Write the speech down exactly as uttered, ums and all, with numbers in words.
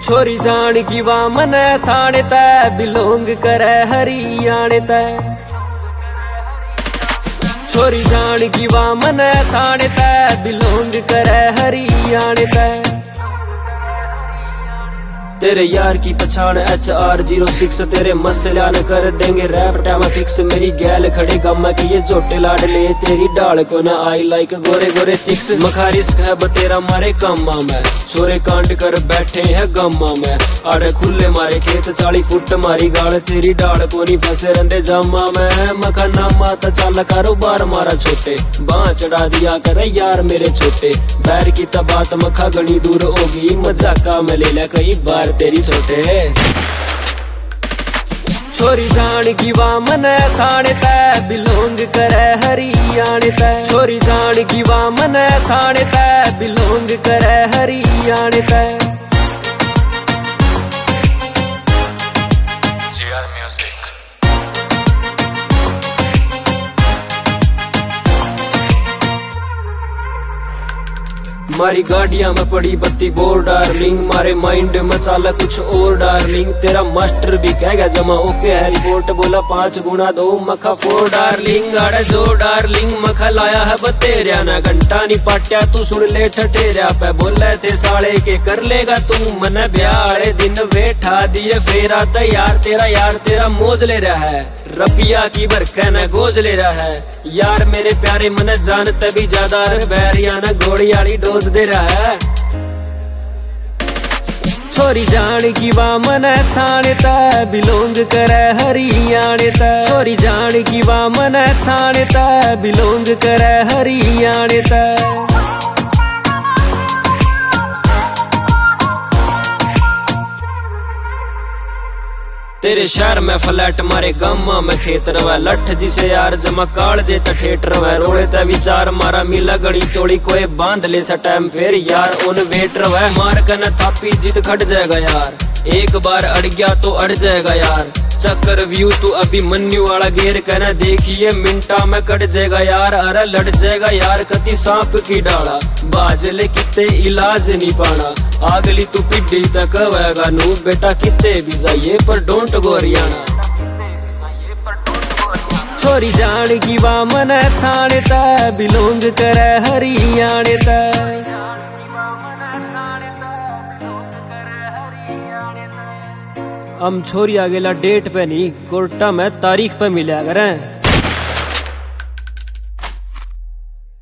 छोरी जान की वा मने थाने तै बिलोंग करे हरियाणे तै। छोरी जान की वा मने थाने तै बिलोंग करे हरियाणे तै। तेरे यार की पछाण एच आर जीरो सिक्स तेरे मसला न कर देंगे रैप टाइम फिक्स। मेरी गैल खड़े गम की ये जोटे लाड ले तेरी डाल को न I like Gore Gore chicks. मखा रिस्क है बतेरा मारे कम्मा में छोरे कांड कर बैठे हैं गम्मा में। आड़े खुले मारे खेत चाली फुट मारी गाल तेरी डाल को नहीं फंसे रंदे जामा में। मखा नामा ता चाल कारोबार मारा छोटे बाँ चढ़ा दिया करे यार मेरे छोटे। बैर की तबात मखा गणी दूर होगी मजाका में ले लिया कई बार तेरी छोटे। छोरी जान की वा मने थाने तै बिलोंग करे हरियाणे तै। छोरी जान की वा मने थाने तै बिलोंग करे हरियाणे तै। मारी गाड़िया में पड़ी बत्ती बोर डार्लिंग मारे माइंड में चाला कुछ और डार्लिंग। तेरा मास्टर भी कह गया जमा ओके है रिपोर्ट बोला पांच गुना दो मखा फोर डार्लिंग। आड़े जो डार्लिंग मखा लाया है बतेरिया ना घंटा नहीं पाट्या तू सुन ले ठठेरिया पे बोले थे साले के कर लेगा तू मन ब्याह दिन बैठा दिए फेरा तैयार। तेरा यार तेरा मोज ले रहा है रबिया की बरका न गोज ले रहा है यार मेरे प्यारे मन जान तभी ज्यादा बैरिया न घोड़ी वाली डोज दे रहा है। छोरी जान की वा मने थाने तै बिलोंग करे हरियाणे तै। छोरी जान की वा मने थाने तै बिलोंग करे हरियाणे तै। तेरे शहर में फ्लैट मारे गामा में खेत रवा लठ जिसे यार जमा काल जे ठेठ रवा। रोड़े ते विचार मारा मिला गड़ी तोड़ी कोई बांध ले सा टाइम फिर यार उन वेट रवा। मार कन थापी जिद खट जाएगा यार एक बार अड़ गया तो अड़ जाएगा यार। चक्कर व्यू तू अभी मन्नू वाला गेर कहना देखिए मिनटा में कट जाएगा यार। अरे लड़ जाएगा यार कति सांप की डाला बाजले कितने इलाज नहीं पाना। आगली तू पिड्डी तक वेगा नू बेटा कितने भी जाइए पर डोंट गो हरियाणा। छोरी जान की वा मने थाने तै बिलोंग करे हरियाणे तै। हम छोरी आगेला डेट पे नहीं कोर्टा में तारीख पे मिला करें।